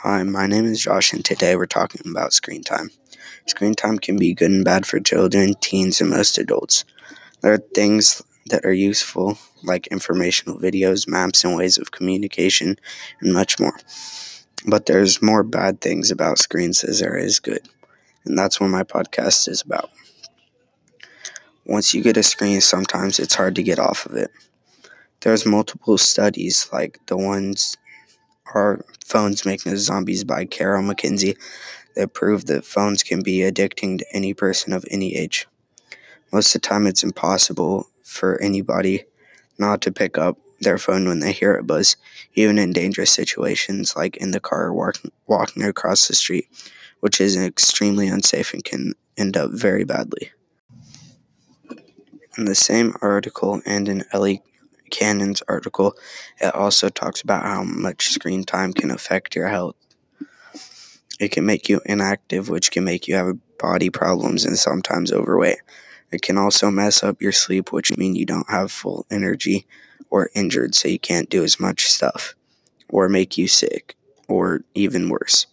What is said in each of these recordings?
Hi, my name is Josh, and today we're talking about screen time. Screen time can be good and bad for children, teens, and most adults. There are things that are useful, like informational videos, maps, and ways of communication, and much more. But there's more bad things about screens as there is good, and that's what my podcast is about. Once you get a screen, sometimes it's hard to get off of it. There's multiple studies, like the ones Are Phones Making Us Zombies by Carol McKenzie, that prove that phones can be addicting to any person of any age. Most of the time, it's impossible for anybody not to pick up their phone when they hear it buzz, even in dangerous situations like in the car or walking across the street, which is extremely unsafe and can end up very badly. In the same article and in Ellie Cannon's article, it also talks about how much screen time can affect your health. It can make you inactive, which can make you have body problems and sometimes overweight. It can also mess up your sleep, which means you don't have full energy or injured, so you can't do as much stuff, or make you sick, or even worse.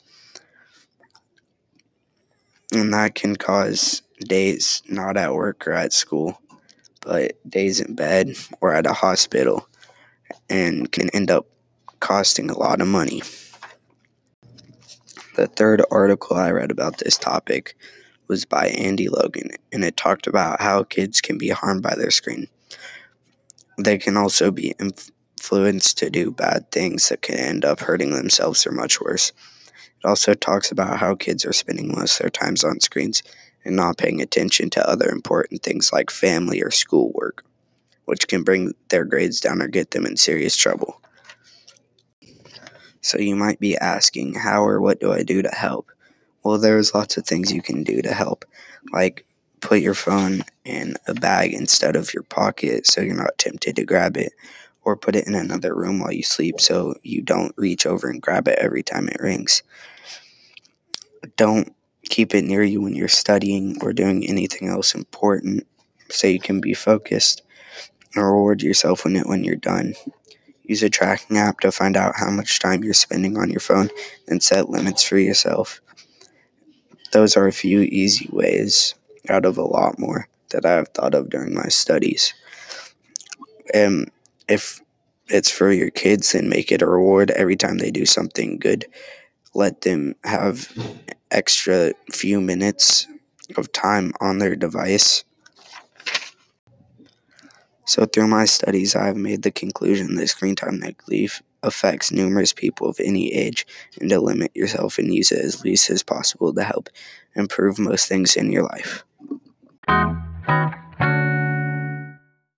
And that can cause days not at work or at school, but days in bed or at a hospital, and can end up costing a lot of money. The third article I read about this topic was by Andy Logan, and it talked about how kids can be harmed by their screen. They can also be influenced to do bad things that can end up hurting themselves or much worse. It also talks about how kids are spending most of their times on screens and not paying attention to other important things like family or schoolwork, which can bring their grades down or get them in serious trouble. So you might be asking, how or what do I do to help? Well, there's lots of things you can do to help, like put your phone in a bag instead of your pocket so you're not tempted to grab it, or put it in another room while you sleep so you don't reach over and grab it every time it rings. Don't keep it near you when you're studying or doing anything else important so you can be focused, and reward yourself when you're done. Use a tracking app to find out how much time you're spending on your phone and set limits for yourself. Those are a few easy ways out of a lot more that I have thought of during my studies. And if it's for your kids, then make it a reward every time they do something good. Let them have extra few minutes of time on their device. So through my studies, I have made the conclusion that screen time negatively affects numerous people of any age, and to limit yourself and use it as least as possible to help improve most things in your life.